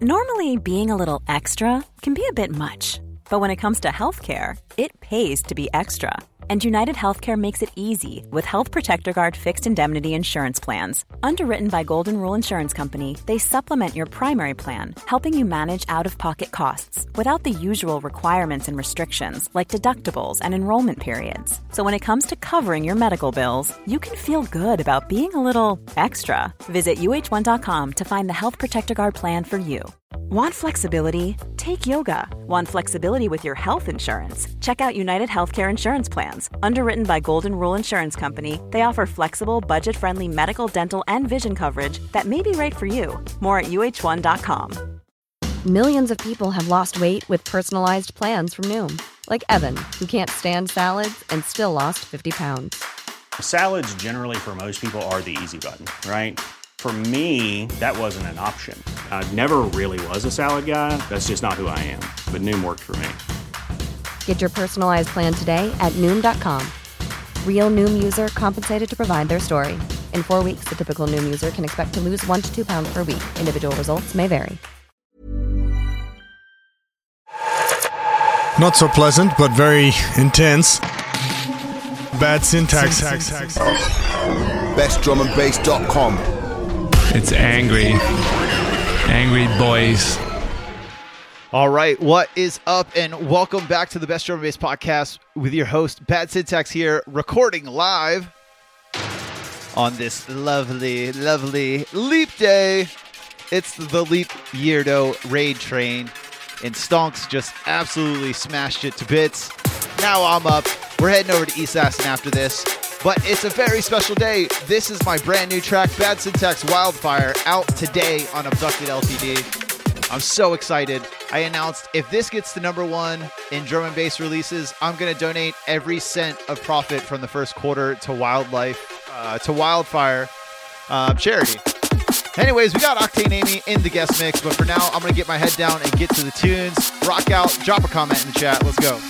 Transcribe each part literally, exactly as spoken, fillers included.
Normally, being a little extra can be a bit much, but when it comes to healthcare, it pays to be extra. And United Healthcare makes it easy with Health Protector Guard fixed indemnity insurance plans. Underwritten by Golden Rule Insurance Company, they supplement your primary plan, helping you manage out-of-pocket costs without the usual requirements and restrictions like deductibles and enrollment periods. So when it comes to covering your medical bills, you can feel good about being a little extra. Visit U H one dot com to find the Health Protector Guard plan for you. Want flexibility? Take yoga. Want flexibility with your health insurance? Check out United Healthcare Insurance Plans. Underwritten by Golden Rule Insurance Company, they offer flexible, budget-friendly medical, dental, and vision coverage that may be right for you. More at U H one dot com. Millions of people have lost weight with personalized plans from Noom. Like Evan, who can't stand salads and still lost fifty pounds. Salads generally for most people are the easy button, right? For me, that wasn't an option. I never really was a salad guy. That's just not who I am. But Noom worked for me. Get your personalized plan today at Noom dot com. Real Noom user compensated to provide their story. In four weeks, the typical Noom user can expect to lose one to two pounds per week. Individual results may vary. Not so pleasant, but very intense. Bad syntax. best drum and bass dot com. It's angry. Angry boys. All right, what is up, and welcome back to the Best Drum and Bass Podcast with your host, Bad Syntax here, recording live on this lovely, lovely Leap Day. It's the Leap Yeardo Raid Train, and Stonks just absolutely smashed it to bits. Now I'm up. We're heading over to East Aston after this. But it's a very special day. This is my brand new track, Bad Syntax Wildfire, out today on Abducted L T D. I'm so excited. I announced if this gets to number one in drum and bass releases, I'm going to donate every cent of profit from the first quarter to Wildlife, uh, to Wildfire uh, charity. Anyways, we got Octane Amy in the guest mix, but for now, I'm going to get my head down and get to the tunes. Rock out, drop a comment in the chat. Let's go.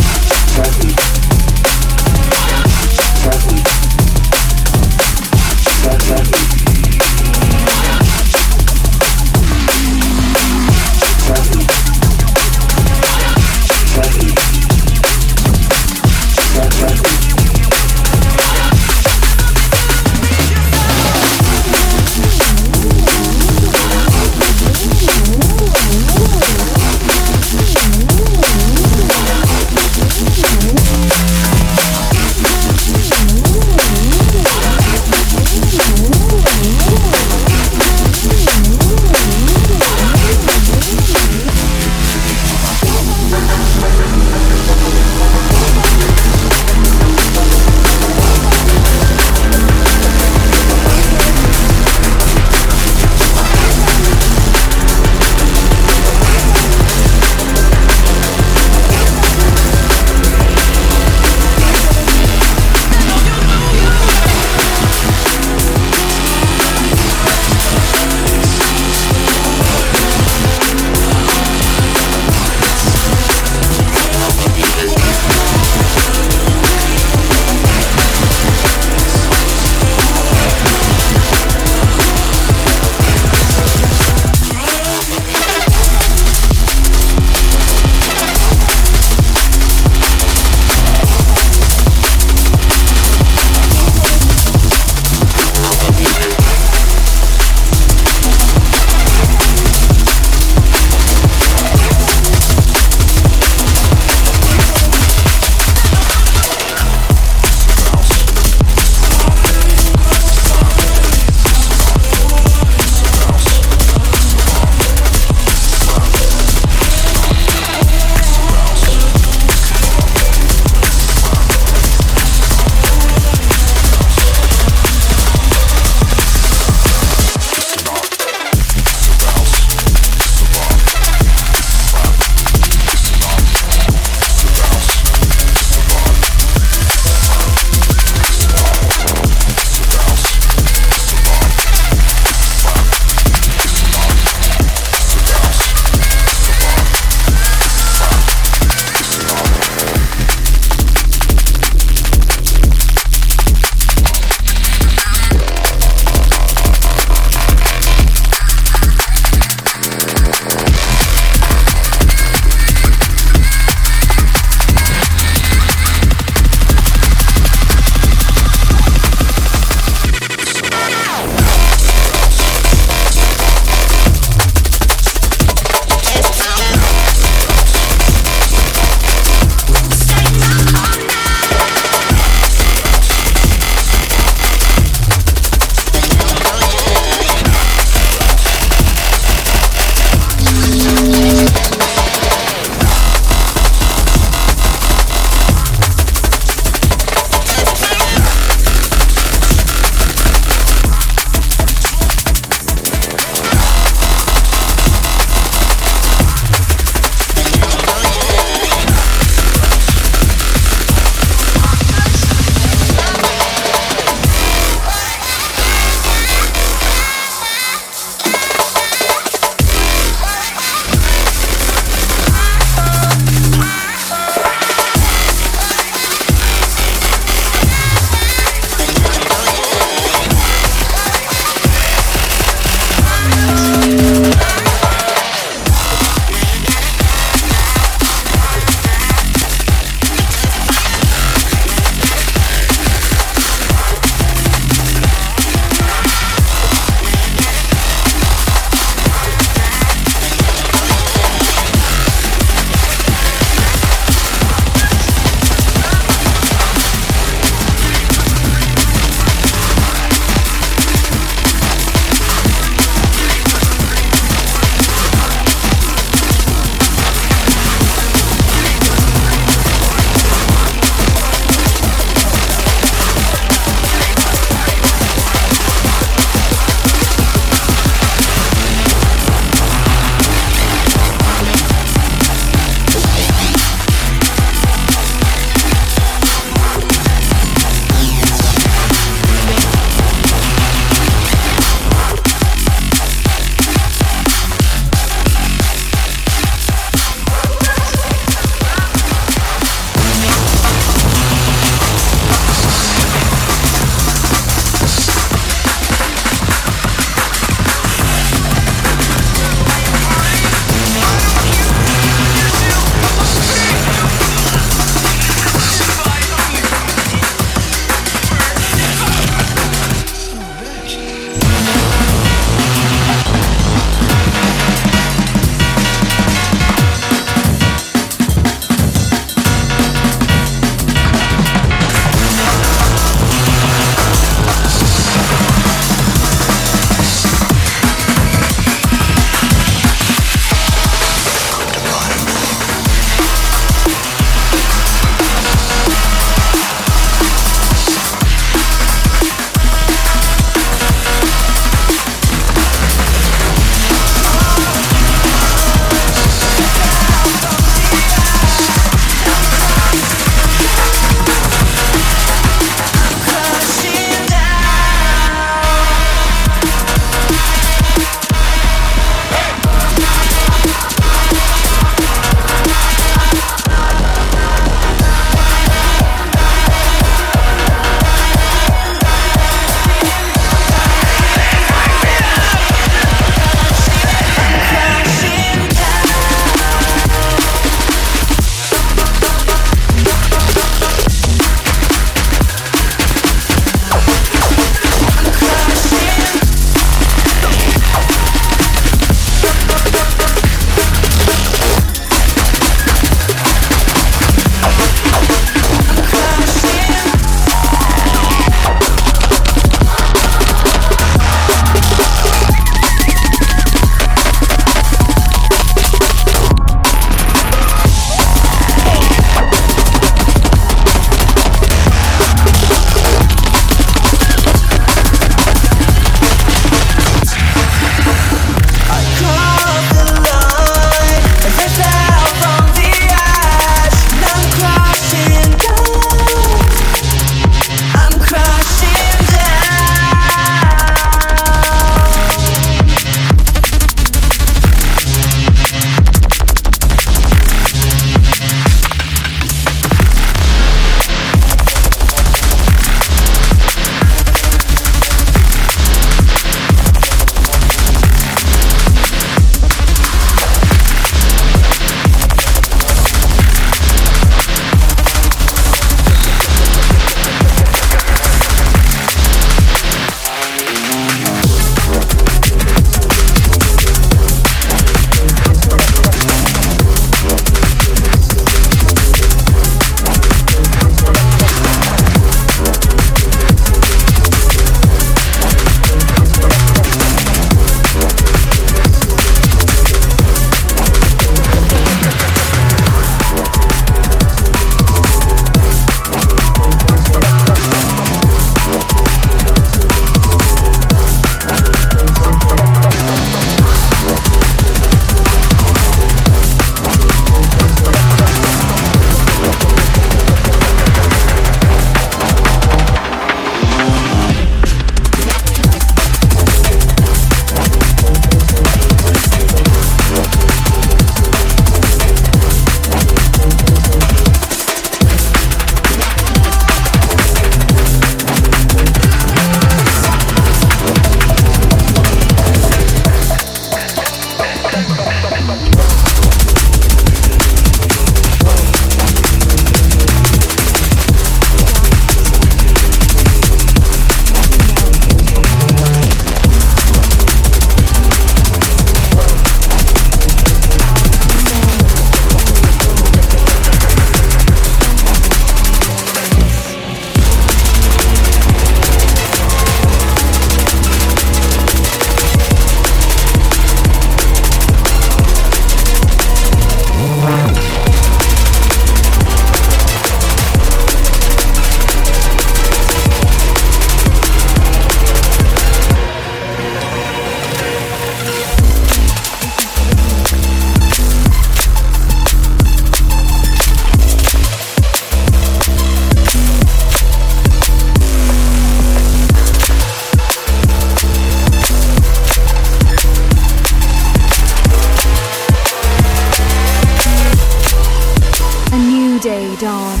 dawn.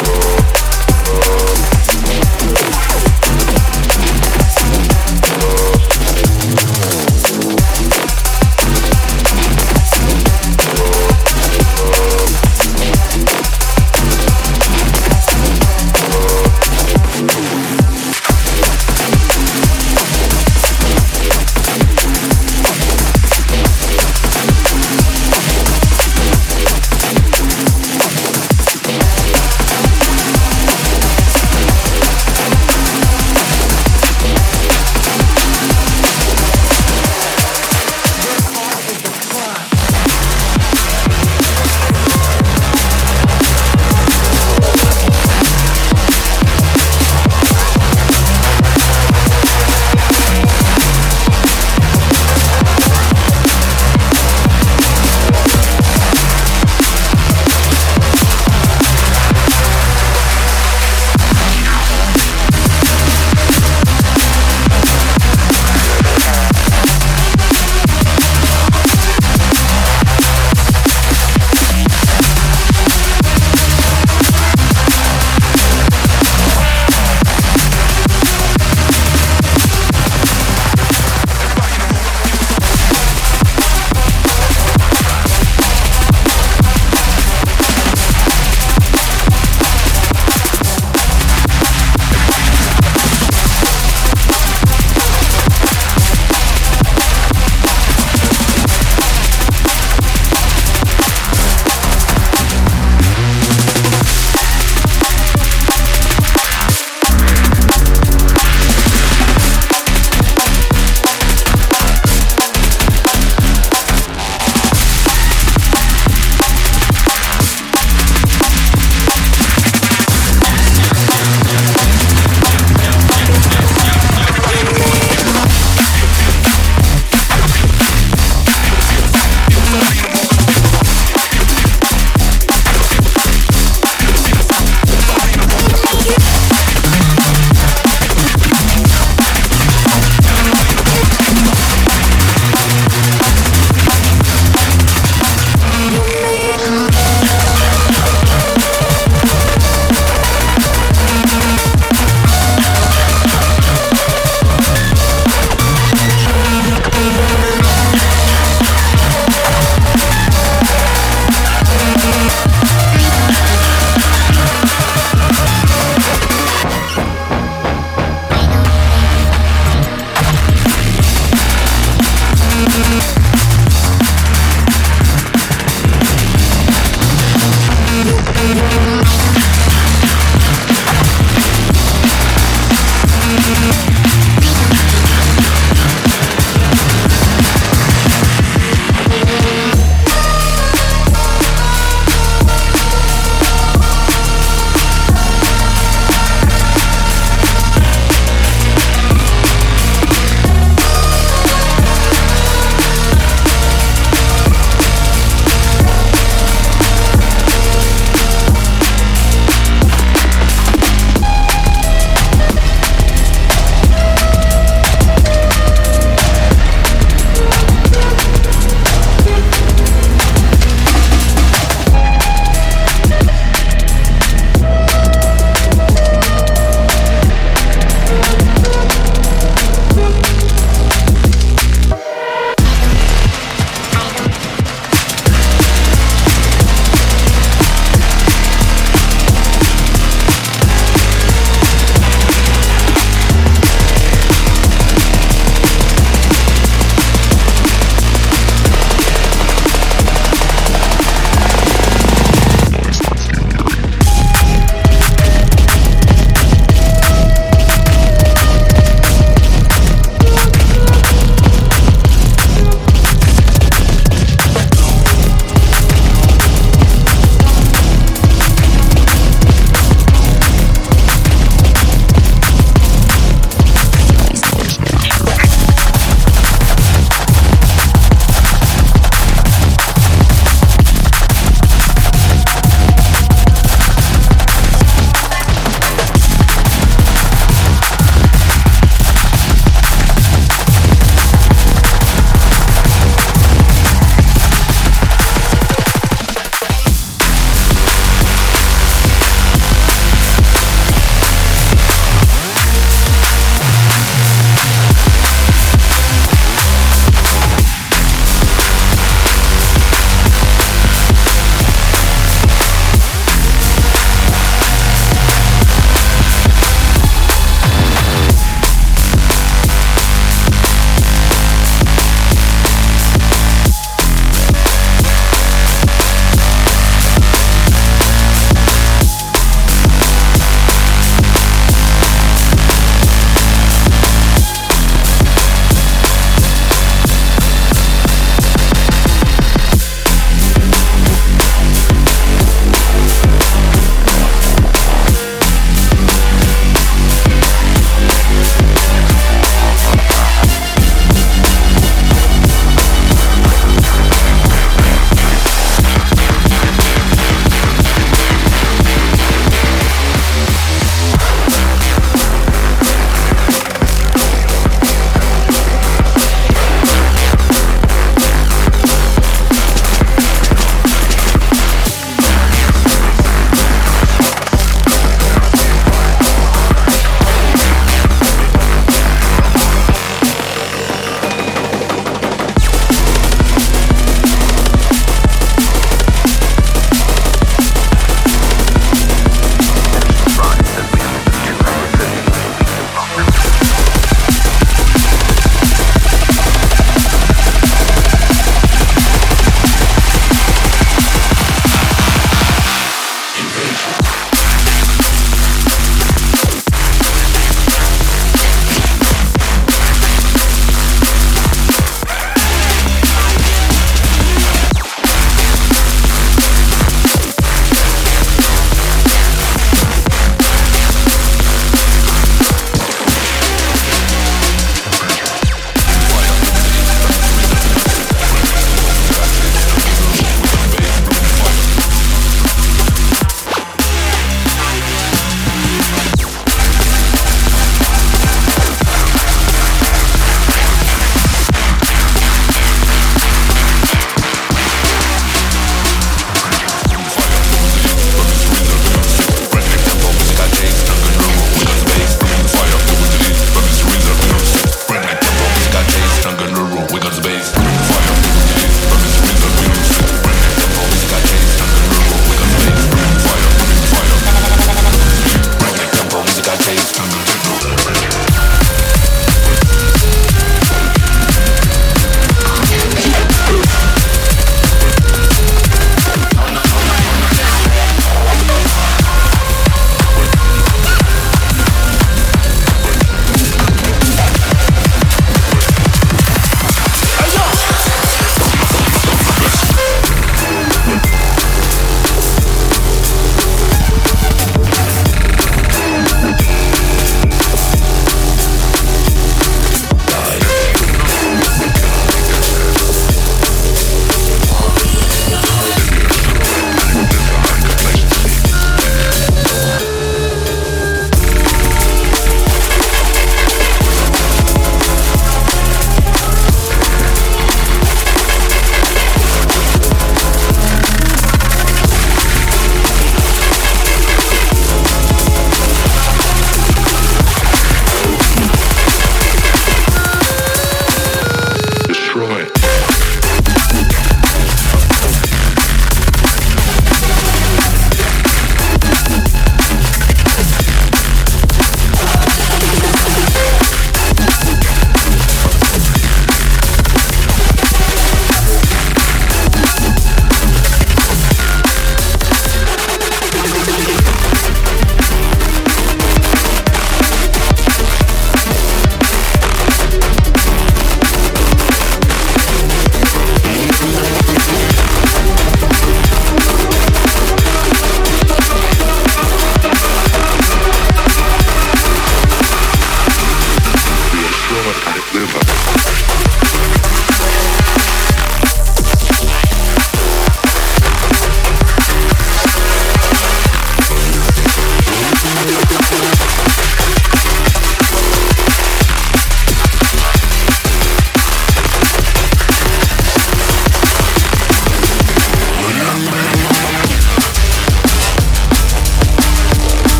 We'll be right back.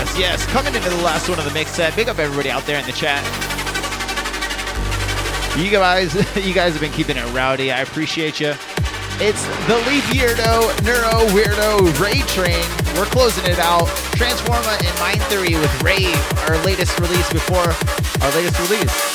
yes, yes. Coming into the last one of the mix set. Big up everybody out there in the chat. You guys, you guys have been keeping it rowdy. I appreciate you. It's the Leap Yeardo, Neuro Weirdo Raid Train. We're closing it out. Transforma and Mind Theory with Rave, our latest release before our latest release.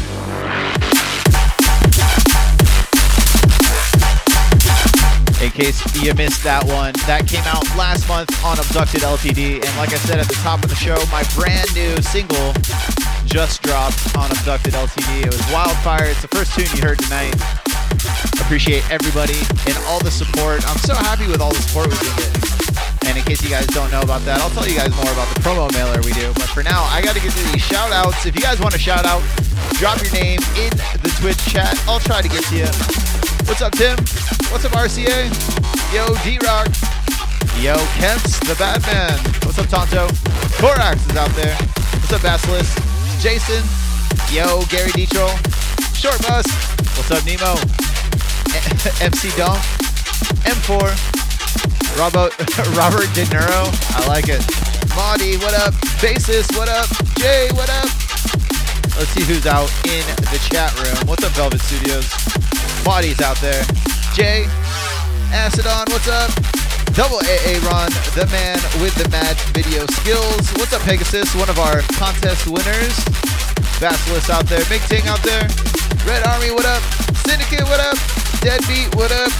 In case you missed that one, that came out last month on Abducted L T D. And like I said at the top of the show, my brand new single just dropped on Abducted L T D. It was Wildfire. It's the first tune you heard tonight. Appreciate everybody and all the support. I'm so happy with all the support we've been getting. And in case you guys don't know about that, I'll tell you guys more about the promo mailer we do. But for now, I got to get to these shout outs. If you guys want a shout out, drop your name in the Twitch chat. I'll try to get to you. What's up, Tim? What's up, R C A? Yo, D-Rock. Yo, Kemps, the bad man. What's up, Tonto? Korax is out there. What's up, Basilisk? Jason. Yo, Gary Detroll. Short Bus. What's up, Nemo? M C Donk. M four. Robert, Robert De Niro. I like it. Maudie, what up? Basis, what up? Jay, what up? Let's see who's out in the chat room. What's up, Velvet Studios? Maudie's out there. Jay. Acidon, what's up? Double A A Ron, the man with the mad video skills. What's up, Pegasus? One of our contest winners. Basilisk out there. Big Ting out there. Red Army, what up? Syndicate, what up? Deadbeat, what up?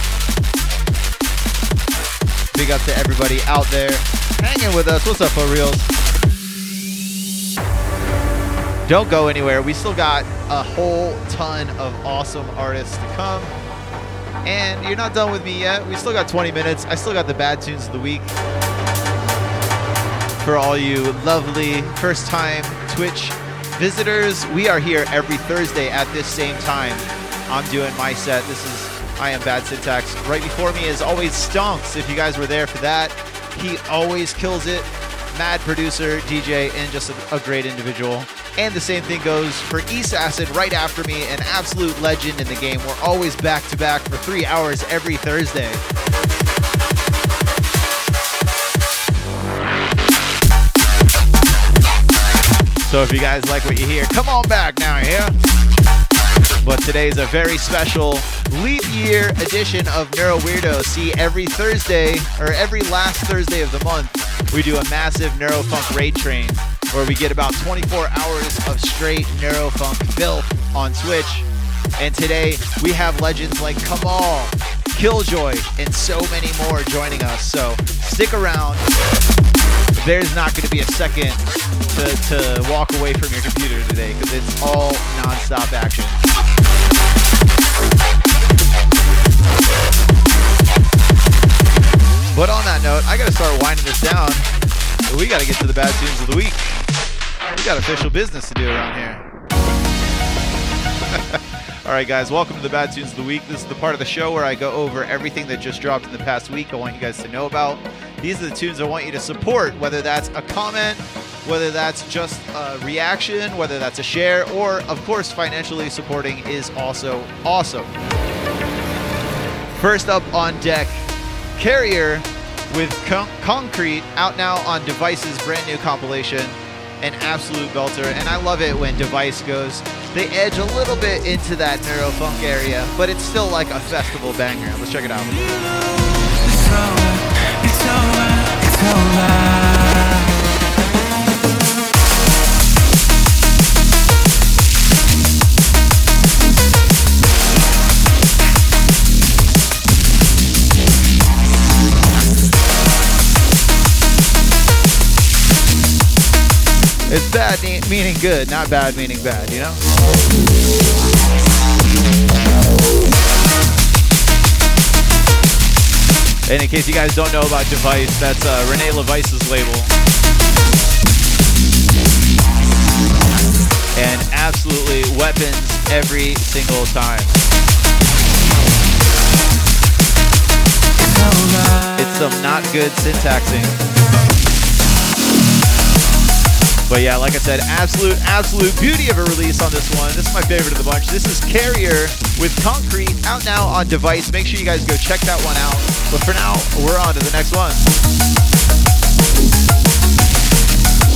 Big up to everybody out there hanging with us. What's up, for reals? Don't go anywhere. We still got a whole ton of awesome artists to come. And you're not done with me yet. We still got twenty minutes. I still got the bad tunes of the week. For all you lovely first-time Twitch visitors, we are here every Thursday at this same time. I'm doing my set. This is I Am Bad Syntax. Right before me is always Stonks, if you guys were there for that. He always kills it. Mad producer, D J, and just a, a great individual. And the same thing goes for East Acid right after me, an absolute legend in the game. We're always back to back for three hours every Thursday. So if you guys like what you hear, come on back now, yeah? But today's a very special leap year edition of Neuro Weirdo. See, every Thursday, or every last Thursday of the month, we do a massive Neurofunk raid train where we get about twenty-four hours of straight Neurofunk filth on Twitch. And today, we have legends like Kamal, Killjoy, and so many more joining us. So stick around. There's not going to be a second to, to walk away from your computer today because it's all non-stop action. But on that note, I got to start winding this down. We got to get to the bad tunes of the week. We got official business to do around here. All right, guys, welcome to the Bad Tunes of the Week. This is the part of the show where I go over everything that just dropped in the past week I want you guys to know about. These are the tunes I want you to support, whether that's a comment, whether that's just a reaction, whether that's a share, or, of course, financially supporting is also awesome. First up on deck, Carrier with Con- Concrete, out now on Device's brand new compilation. An absolute belter, and I love it when Device goes, they edge a little bit into that neurofunk area, but it's still like a festival banger. Let's check it out. It's over, it's over, it's over. It's bad meaning good, not bad meaning bad, you know? And in case you guys don't know about Device, that's uh, Renee LeVice's label. And absolutely weapons every single time. It's some not good syntaxing. But yeah, like I said, absolute, absolute beauty of a release on this one. This is my favorite of the bunch. This is Carrier with Concrete, out now on Device. Make sure you guys go check that one out. But for now, we're on to the next one.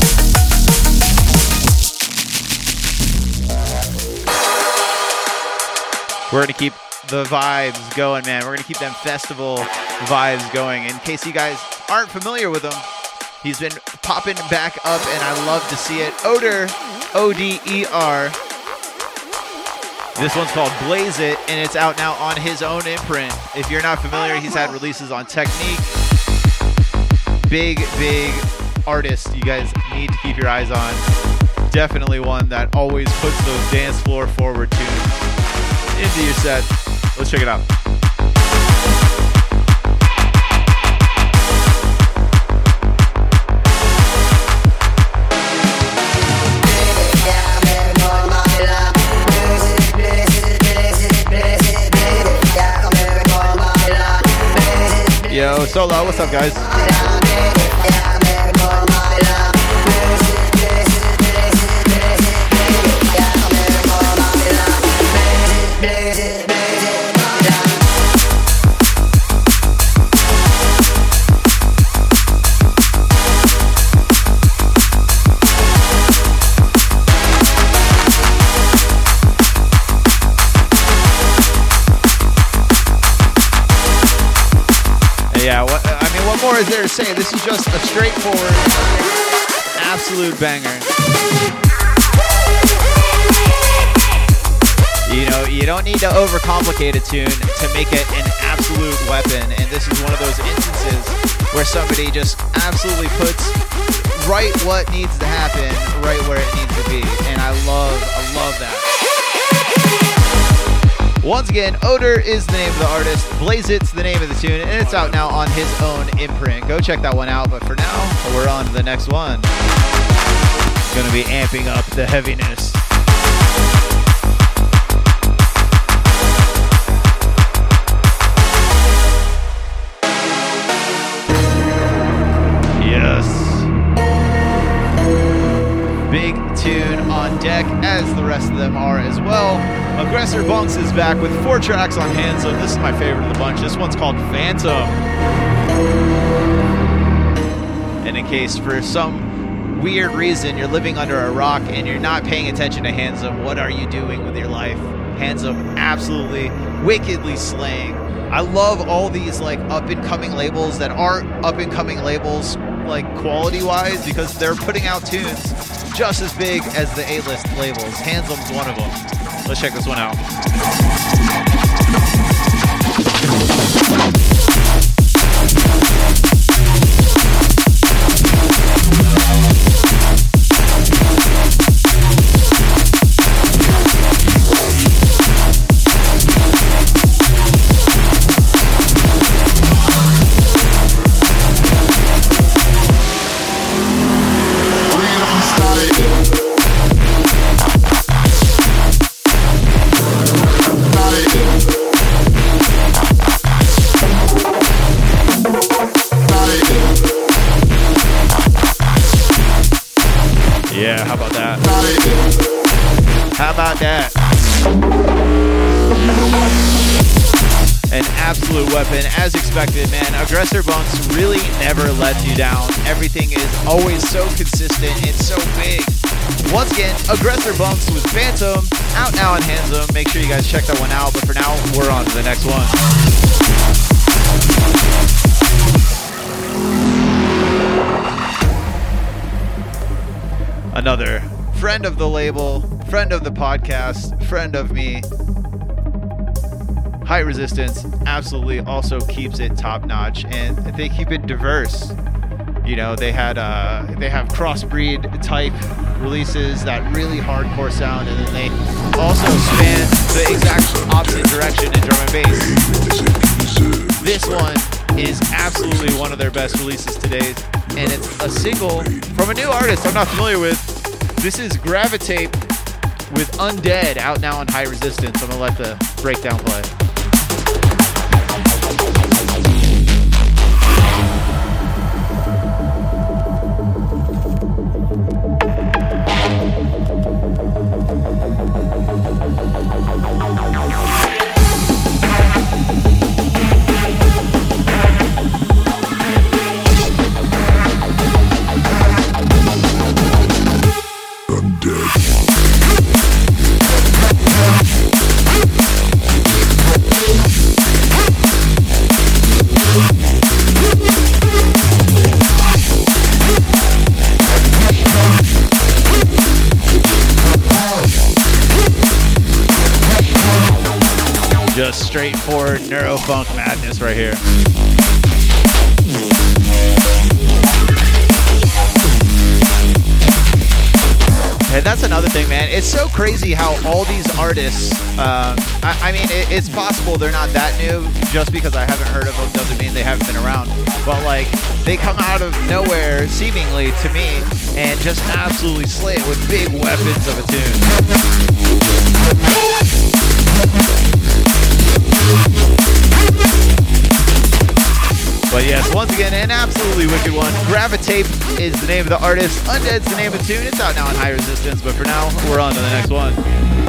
We're going to keep the vibes going, man. We're going to keep them festival vibes going. In case you guys aren't familiar with him, he's been popping back up, and I love to see it. Oder, O D E R. This one's called Blaze It, and it's out now on his own imprint. If you're not familiar, he's had releases on Technique. Big, big artist you guys need to keep your eyes on. Definitely one that always puts those dance floor forward tunes into your set. Let's check it out. Yo, Solo, what's up, guys? Yeah, what, I mean, what more is there to say? This is just a straightforward, absolute banger. You know, you don't need to overcomplicate a tune to make it an absolute weapon. And this is one of those instances where somebody just absolutely puts right what needs to happen, right where it needs to be. And I love, I love that. Once again, Oder is the name of the artist, Blaze It's the name of the tune, and it's out now on his own imprint. Go check that one out, but for now, we're on to the next one. It's going to be amping up the heaviness. Yes. Big tune on deck, as the rest of them are as well. Aggressor Bunks is back with four tracks on Handsome. This is my favorite of the bunch. This one's called Phantom. And in case for some weird reason you're living under a rock and you're not paying attention to Handsome, what are you doing with your life? Handsome absolutely wickedly slaying. I love all these like up-and-coming labels that aren't up-and-coming labels like quality-wise, because they're putting out tunes just as big as the A-list labels. Handsome's one of them. Let's check this one out. Yeah, how about that? How about that? An absolute weapon, as expected, man. Aggressor Bunks really never lets you down. Everything is always so consistent and so big. Once again, Aggressor Bunks with Phantom, out now on Handsome. Make sure you guys check that one out, but for now, we're on to the next one. Another friend of the label, friend of the podcast, friend of me. High Resistance absolutely also keeps it top notch, and they keep it diverse. You know, they had uh, they have crossbreed type releases, that really hardcore sound, and then they also span the exact opposite direction in drum and bass. This one is absolutely one of their best releases today, and it's a single from a new artist I'm not familiar with. This is Gravitate with Undead, out now on High Resistance. I'm gonna let the breakdown play. Undead. straightforward neurofunk madness right here. And that's another thing, man. It's so crazy how all these artists, um, I, I mean, it, it's possible they're not that new. Just because I haven't heard of them doesn't mean they haven't been around. But, like, they come out of nowhere, seemingly, to me, and just absolutely slay it with big weapons of a tune. But yes, once again, an absolutely wicked one. Gravitate is the name of the artist. Undead's the name of the tune. It's out now in High Resistance, but for now, we're on to the next one.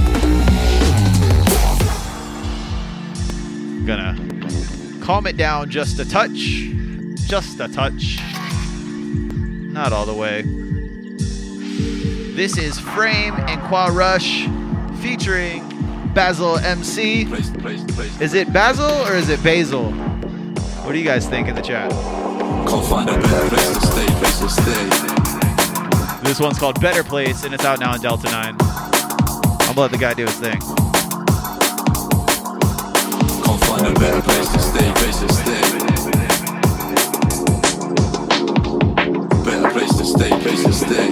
Gonna calm it down just a touch. Just a touch. Not all the way. This is Frame and Qua Rush featuring Basil M C. Is it Basil or is it Basil? What do you guys think in the chat? This one's called Better Place, and it's out now in Delta nine. I'm gonna let the guy do his thing. Can't find a better place to stay, place to stay. Better place to stay, place to stay.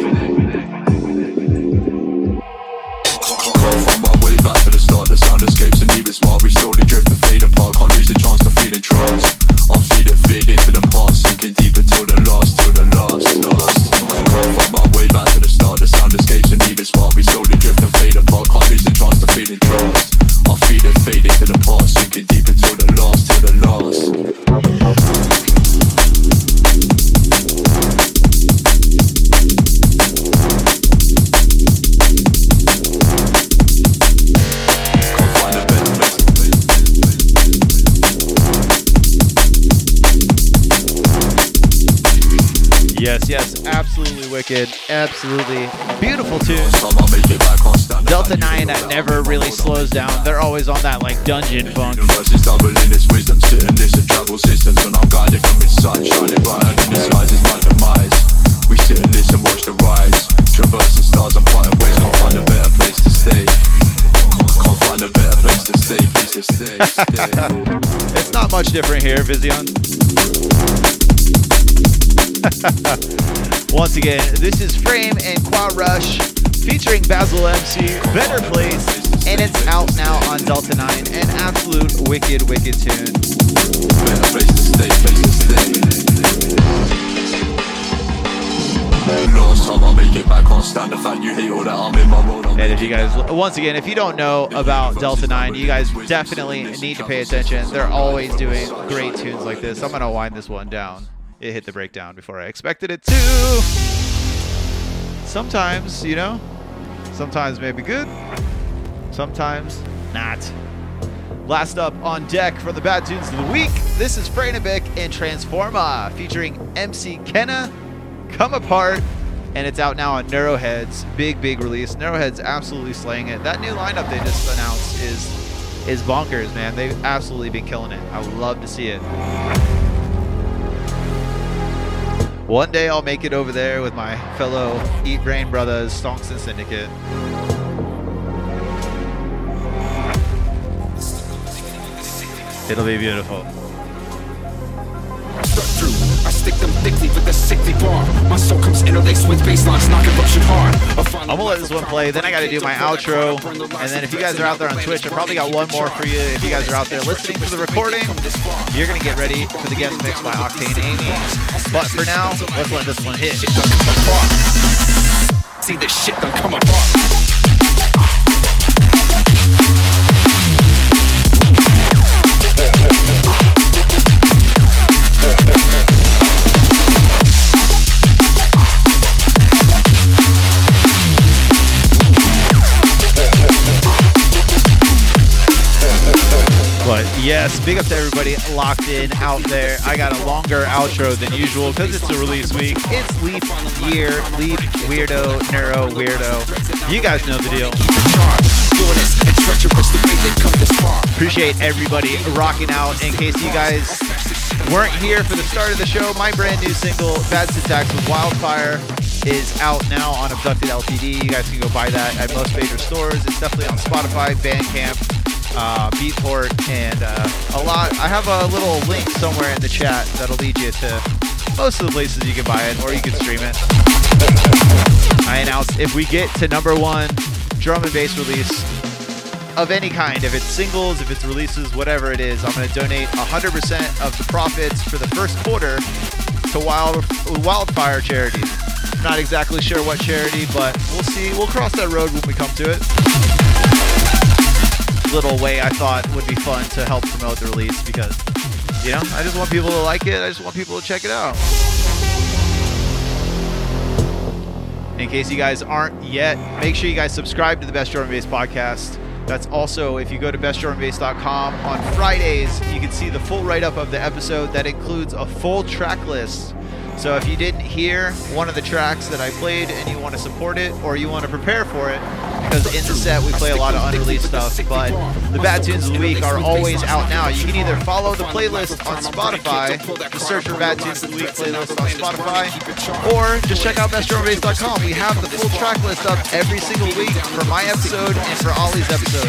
Can't find my way back to the start. The sound escapes and even smart. We slowly drift and fade apart. Can't lose the chance to feel in trance. I'm feeding, fade into the past, sinking deeper till the last, till the last, last. Can't find my way back to the start. The sound escapes and even smart. We slowly drift and fade apart. Can't lose the chance to feel in trance. I'm feeding, fade into the past, sinking deeper till the last, till the last. Yes, yes, absolutely wicked, absolutely beautiful tune. Delta nine that never really slows down. They're always on that like dungeon funk. Universe is doubling its wisdom, sit and listen, travel systems, and I'm guided from its sun, shining bright in the skies is my demise. We sit and listen, watch the rise, traversing stars and flying ways. Can't find a better place to stay. Can't find a better place to stay, place to stay. stay. It's not much different here, Vision. Once again, this is Frame and Qua Rush featuring Basil M C, Better Place, and it's out now on Delta nine. An absolute wicked, wicked tune. Better place to stay, place to stay. Last time I make it back, can't stand the fact you hate all that I'm in my world. And if you guys, once again, if you don't know about Delta nine, you guys definitely need to pay attention. They're always doing great tunes like this. I'm going to wind this one down. It hit the breakdown before I expected it to. Sometimes, you know, sometimes maybe good, sometimes not. Last up on deck for the Bad Tunes of the Week, this is Freinabik and Transforma featuring M C Kenna, Come Apart, and it's out now on Neuroheads. Big, big release. Neuroheads absolutely slaying it. That new lineup they just announced is, is bonkers, man. They've absolutely been killing it. I would love to see it. One day I'll make it over there with my fellow Eat Brain brothers, Stonks and Syndicate. It'll be beautiful. I stick them thickly with a sickly bar. My soul comes interlaced with bass lines, knocking ruptured hard. I'm gonna let this one play, then I gotta do my outro. And then if you guys are out there on Twitch, I probably got one more for you. If you guys are out there listening to the recording, you're gonna get ready for the guest mix by Octane Amy. But for now, let's let this one hit. See this shit done come apart. But yes, big up to everybody locked in out there. I got a longer outro than usual because it's a release week. It's Leap Year, Leap Weirdo, Neuro Weirdo. You guys know the deal. Appreciate everybody rocking out. In case you guys weren't here for the start of the show, my brand new single, Bad Syntax with Wildfire, is out now on Abducted L T D. You guys can go buy that at most major stores. It's definitely on Spotify, Bandcamp, uh, Beatport, and uh, a lot. I have a little link somewhere in the chat that'll lead you to most of the places you can buy it, or you can stream it. I announced if we get to number one drum and bass release of any kind, if it's singles, if it's releases, whatever it is, I'm going to donate one hundred percent of the profits for the first quarter to wild, wildfire charities. Not exactly sure what charity, but we'll see. We'll cross that road when we come to it. Little way I thought would be fun to help promote the release because, you know, I just want people to like it. I just want people to check it out. In case you guys aren't yet, make sure you guys subscribe to the Best Drum and Bass podcast. That's also, if you go to best drum and bass dot com on Fridays, you can see the full write-up of the episode that includes a full track list. So if you didn't hear one of the tracks that I played and you want to support it or you want to prepare for it, because in the set we play a lot of unreleased stuff, but the bad tunes of the week are always out now. You can either follow the playlist on Spotify, just search for Bad Tunes of the Week playlist on Spotify, or just check out best drum and bass dot com. We have the full track list up every single week for my episode and for Ollie's episode.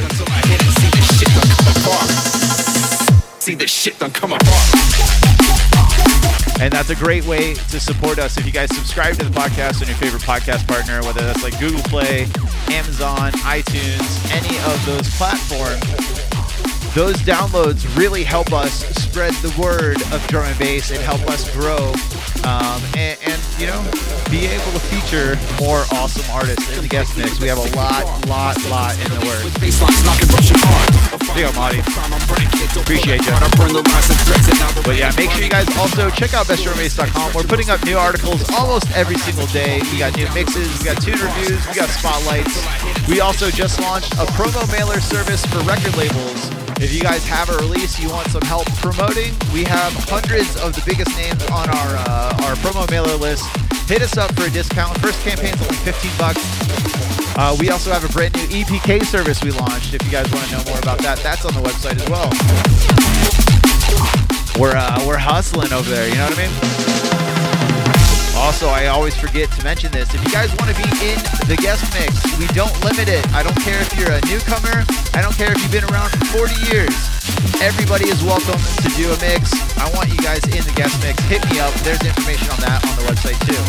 See this shit done come apart. And that's a great way to support us if you guys subscribe to the podcast on your favorite podcast partner, whether that's like Google Play, Amazon, iTunes, any of those platforms. Those downloads really help us spread the word of drum and bass and help us grow um, and, and, you know, be able to feature more awesome artists in the guest mix. We have a lot, lot, lot in the works. Big up, Marty. Appreciate you. But yeah, make sure you guys also check out best drum and bass dot com. We're putting up new articles almost every single day. We got new mixes, we got tune reviews, we got spotlights. We also just launched a promo mailer service for record labels. If you guys have a release you want some help promoting, we have hundreds of the biggest names on our uh, our promo mailer list. Hit us up for a discount. First campaign's only fifteen bucks. Uh, we also have a brand new E P K service we launched. If you guys want to know more about that, that's on the website as well. We're uh, we're hustling over there. You know what I mean? Also, I always forget to mention this. If you guys want to be in the guest mix, we don't limit it. I don't care if you're a newcomer. I don't care if you've been around for forty years. Everybody is welcome to do a mix. I want you guys in the guest mix. Hit me up. There's information on that on the website too.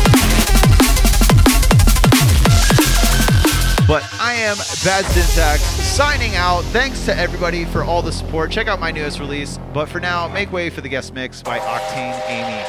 But I am Bad Syntax signing out. Thanks to everybody for all the support. Check out my newest release. But for now, make way for the guest mix by Octane Amy.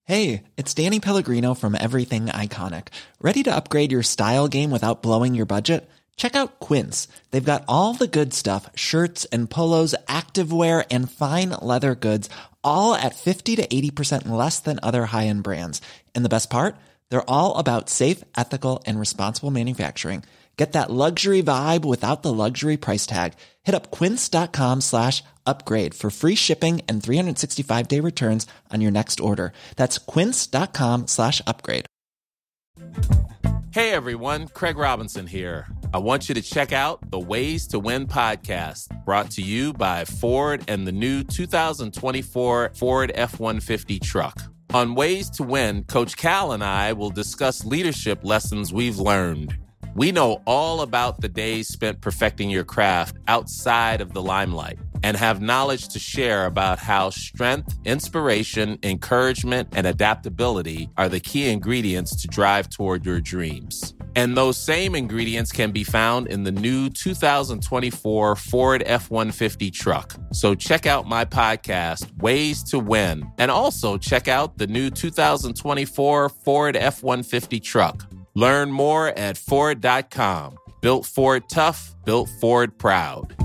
Hey, it's Danny Pellegrino from Everything Iconic. Ready to upgrade your style game without blowing your budget? Check out Quince. They've got all the good stuff, shirts and polos, activewear, and fine leather goods, all at fifty to eighty percent less than other high-end brands. And the best part? They're all about safe, ethical, and responsible manufacturing. Get that luxury vibe without the luxury price tag. Hit up quince.com slash upgrade for free shipping and three sixty-five day returns on your next order. That's quince.com slash upgrade. Hey everyone, Craig Robinson here. I want you to check out the Ways to Win podcast, brought to you by Ford and the new two thousand twenty-four Ford F one fifty truck. On Ways to Win, Coach Cal and I will discuss leadership lessons we've learned. We know all about the days spent perfecting your craft outside of the limelight and have knowledge to share about how strength, inspiration, encouragement, and adaptability are the key ingredients to drive toward your dreams. And those same ingredients can be found in the new two thousand twenty-four Ford F one fifty truck. So check out my podcast, Ways to Win, and also check out the new two thousand twenty-four Ford F one fifty truck. Learn more at Ford dot com. Built Ford tough, built Ford proud.